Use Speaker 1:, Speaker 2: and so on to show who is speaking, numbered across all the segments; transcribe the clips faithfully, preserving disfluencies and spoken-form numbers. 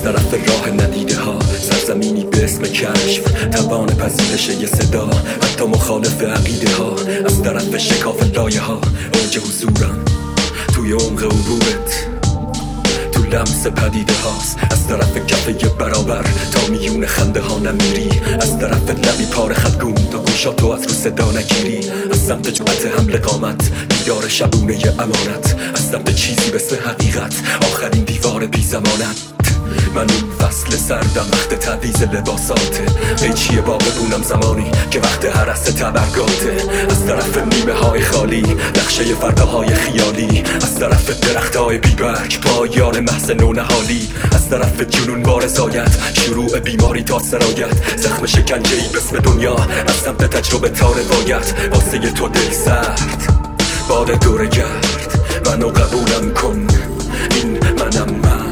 Speaker 1: طرف راه ندیده ها، سرزمینی به اسم کشف، توان پذیرش یه صدا، حتی مخالف عقیده ها. از طرف شکاف لایه ها، اوج حضورم توی عمق عبورت، تو لمس پدیده هاست. از طرف کفه برابر تا میون خنده ها نمیری، از طرف لبی پار خدگون تا گوشاتو از رو صدا نگیری. از سمت جمعت حمل قامت، دیدار شبونه امانت، از سمت چیزی مثل حقیقت، آخرین دیوار بی زمانت. من اون فصل سردم، وقت تعویض لباساته، قیچی با ببونم زمانی که وقت هرس تبرگاته. از طرف نیمه های خالی، نقشه فرداهای خیالی، از طرف درخت های بیبرگ، پایان محض نونهالی. از طرف جنون بارزایت، شروع بیماری تا سرایت، زخم شکنجه‌ای باسم دنیا، از سمت تجربه تا روایت. واسه تو دل سرد، باد دوره گرد، منو قبولم کن، این منم من.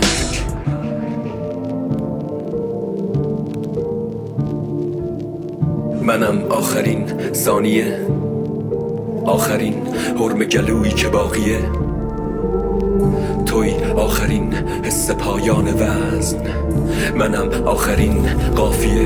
Speaker 1: منم آخرین ثانیه، آخرین حرم گلویی که باقیه، توی آخرین حس پایان وزن، منم آخرین قافیه.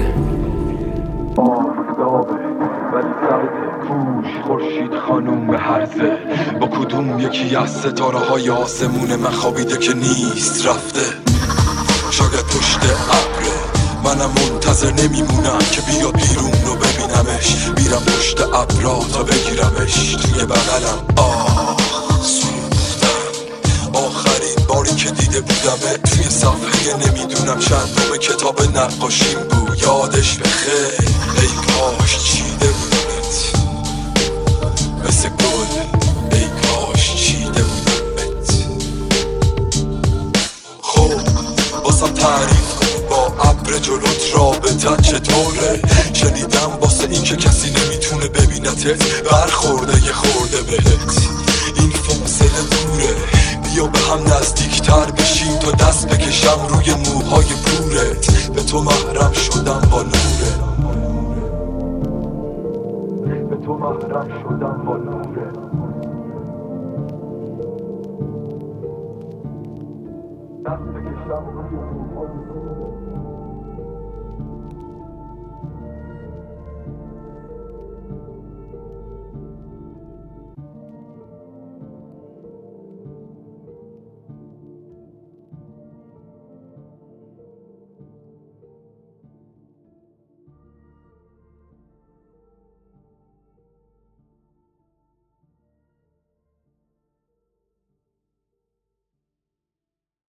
Speaker 2: آفتابه ولی سرد کوش، خورشید خانوم هرزه، با کدوم یکی از ستاره های آسمون من خوابیده که نیست رفته. شاید پشت ابره، منم منتظر نمیمونم که بیاد بیرون رو ببینمش، میرم پشت ابرا تا بگیرمش توی بغلم. آه سوختم، آخرین باری که دیده بودمه توی صفحه نمیدونم چندم کتاب نقاشیم بود. یادش بخیر، ای کاش چیده بودمت مثل گل، ای کاش چیده بودمت. خب بازم تعریف با ابر جلوت رابطت چطوره؟ شنیدم واسه این که کسی نمیتونه ببینتت، برخورده یه خورده بهت، این فاصله دوره. بیا به هم نزدیکتر بشیم تا دست بکشم روی موهای پورت، به تو محرم شدم با نوره، به تو محرم شدم با نوره. دست بکشم روی موهای پورت.